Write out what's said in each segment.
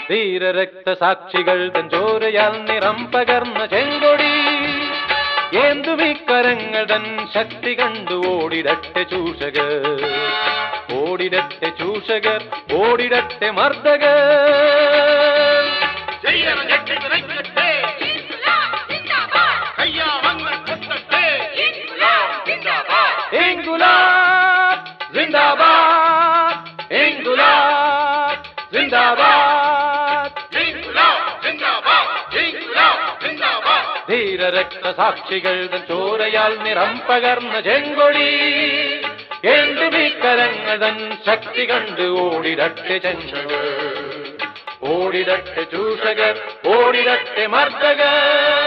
ധീരരക്തസാക്ഷികൾ തൻ ചോരയാൽ നിറം പകർന്ന ചെങ്കൊടി ഏന്തുമിക്കരങ്ങൾ തൻ ശക്തി കണ്ടു ഓടിടട്ടെ ചൂഷകർ, ഓടിടട്ടെ ചൂഷകർ, ഓടിടട്ടെ മർദ്ദകർ. ഇൻകുലാബ് സിന്ദാബാദ്, ഇൻകുലാബ് സിന്ദാബാദ്, ധീരരക്തസാക്ഷികൾ തൻ ചോരയാൽ നിറം പകർന്ന ചെങ്കൊടി ഏന്തുമിക്കരങ്ങൾ തൻ ശക്തി കണ്ട് ഓടിടട്ടെ ചെങ്കടൽ, ഓടിടട്ടെ ചൂഷകർ, ഓടിടട്ടെ മർദ്ദകർ.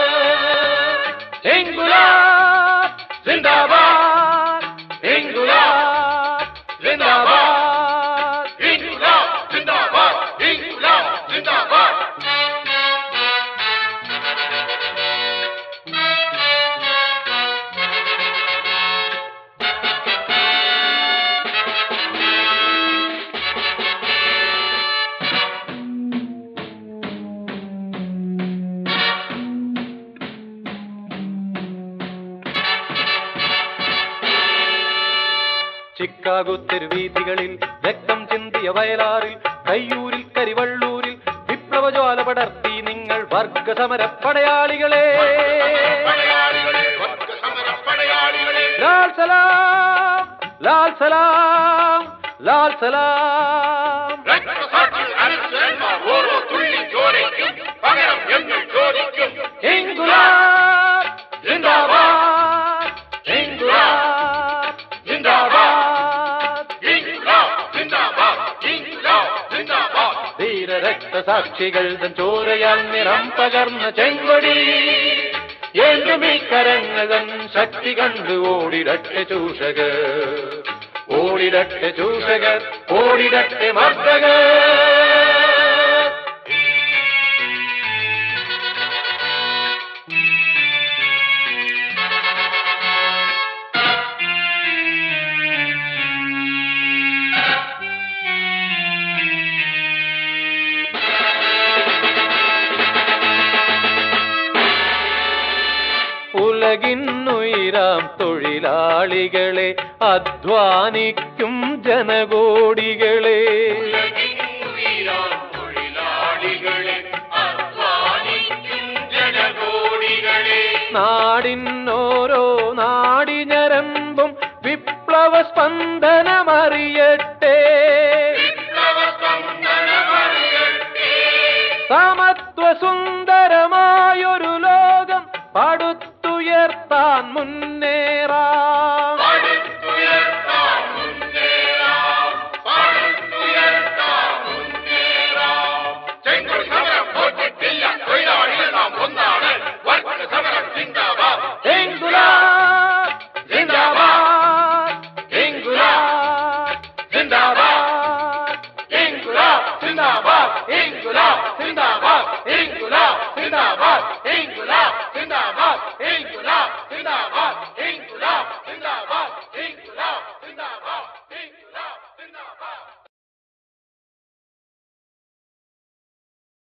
ഇൻകുലാബ് സിന്ദാബാദ്, ഇൻകുലാബ് സിന്ദാബാദ്, ഇൻകുലാബ് സിന്ദാബാദ്, ഇൻകുലാബ് സിന്ദാബാദ്. ചിക്കാഗോ തെരുവീഥികളിൽ രക്തം ചിന്തിയ വയലാറിൽ കയ്യൂരിൽ കരിവള്ളൂരിൽ വിപ്ലവജ്വാല പടർത്തി നിങ്ങൾ വർഗസമര പടയാളികളെ. ലാൽ സലാം, ലാൽ സലാം, ലാൽ സലാം. ഇൻകുലാബ് സിന്ദാബാദ്, ഇൻകുലാബ് സിന്ദാബാദ്, ധീരരക്തസാക്ഷികൾ തൻ ചോരയാൽ നിറം പകർന്ന ചെങ്കൊടി ഏന്തുമിക്കരങ്ങൾ തൻ ശക്തി കണ്ട് ഓടിടട്ടെ ചൂഷകർ, ഓടിടട്ടെ ചൂഷകർ, ഓടിടട്ടെ മർദ്ദകർ. ഉലകിന്നുയരാം തൊഴിലാളികളെ, അധ്വാനിക്കും ജനകോടികളെ, നാടിനോരോ നാടിഞരമ്പും വിപ്ലവ സ്പന്ദനമറിയട്ടെ, സമത്വ സുന്ദരമായൊരു ലോകം പടുത്തുയർത്താൻ മുന്നേറാം.